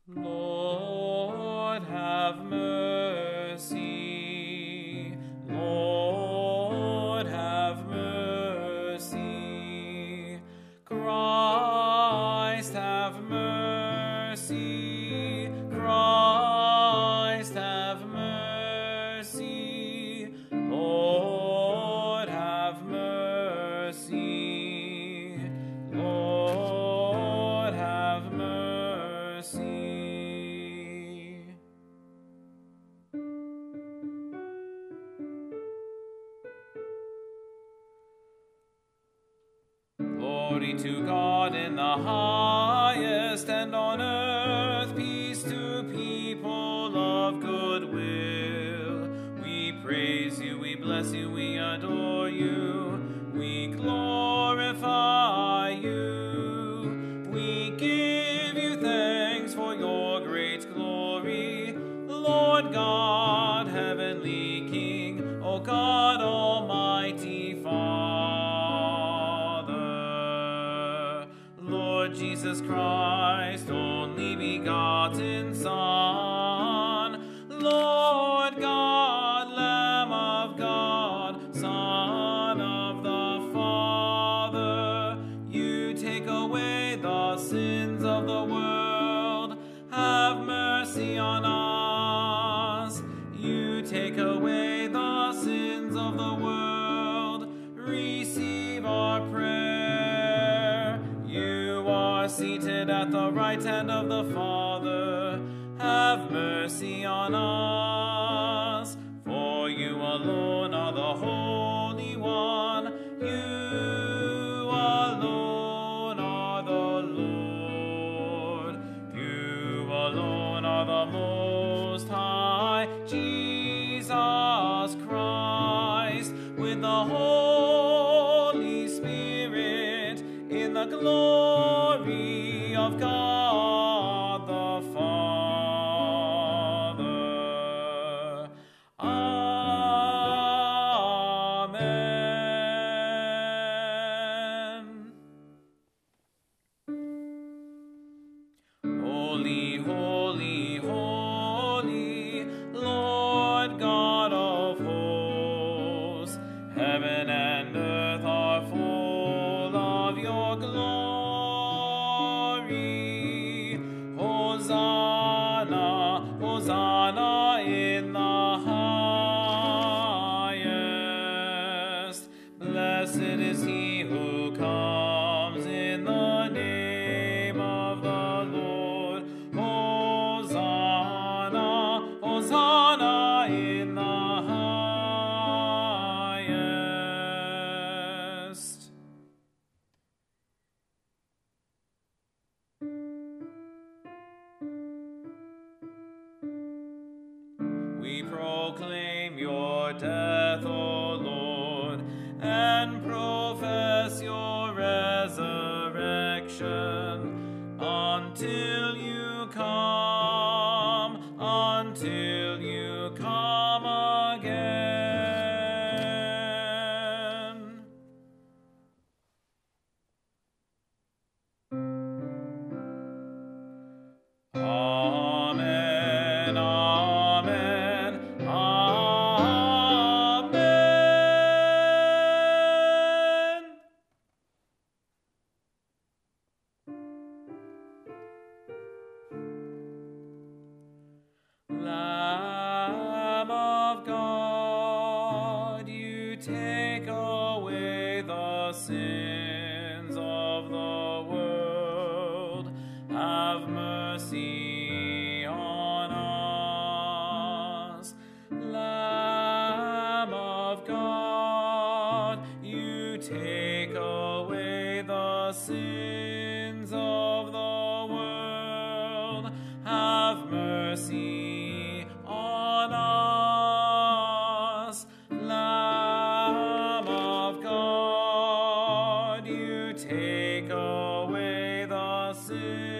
Lord, have mercy. Lord, have mercy. Christ, have mercy. Christ, have mercy. Lord, have mercy. Lord, have mercy. Glory to God in the highest, and on earth peace to people of good will. We praise you, we bless you, we adore you, we glorify you. We give you thanks for your great glory, Lord God, heavenly King, O God, almighty Father. Lord Jesus Christ, only begotten Son, Lord God, Lamb of God, Son of the Father, you take away the sins of the world. Have mercy on us. You take away the sins of the world. Receive our prayer. You are seated at the right hand of the Father. Have mercy on us. For you alone are the Holy One. You alone are the Lord. You alone are the Most High, Jesus Christ, with the Holy Spirit, in the glory of God the Father. Amen. Holy, holy, holy, Lord God of hosts, heaven and earth are full of your glory. Hosanna, Hosanna in the highest. Blessed is he who comes in the name of the Lord. Hosanna, Hosanna in the highest. We proclaim your death, O Lord, and profess your resurrection until you come again. Amen, amen, amen. Lamb of God, you take away the sins of the world. Have mercy on us. Lamb of God, you take away the sins of the world. Have mercy on us. Lamb of God, you take away the sins